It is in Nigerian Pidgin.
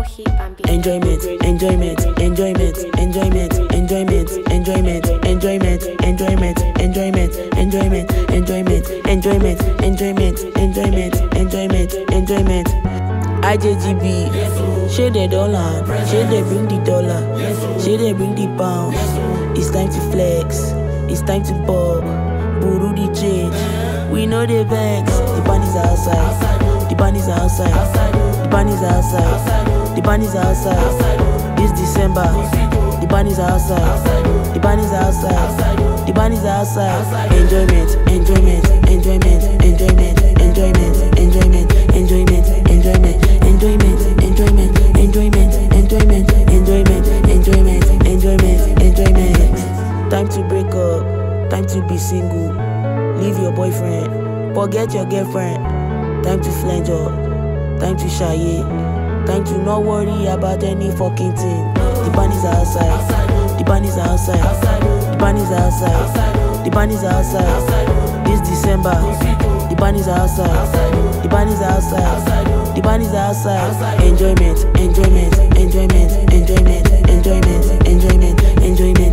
Enjoyment, enjoyment, enjoyment, enjoyment, enjoyment, enjoyment, enjoyment, enjoyment, enjoyment, enjoyment, enjoyment, enjoyment, enjoyment, enjoyment, enjoyment, enjoyment. IJGB, shey they dollar, shey they bring the dollar, shey they bring the pound. It's time to flex, it's time to bob, buru the change. We know the vex, the band is outside, the band is outside, the band is outside, the band is outside. This December, the band is outside, the band is outside, the band is outside. Enjoyment, enjoyment, enjoyment, enjoyment, enjoyment, enjoyment, enjoyment, enjoyment, enjoyment, enjoyment, enjoyment, enjoyment, enjoyment, enjoyment, enjoyment, enjoyment. Time to break up, time to be single. Leave your boyfriend, forget your girlfriend. Time to flange up, time to shy it. Time to not worry about any fucking thing. The band is outside, the band is outside, the band is outside, the band is outside. This December, the band is outside, the band is outside, the band is outside. Enjoyment, enjoyment, enjoyment, enjoyment, enjoyment, enjoyment, enjoyment.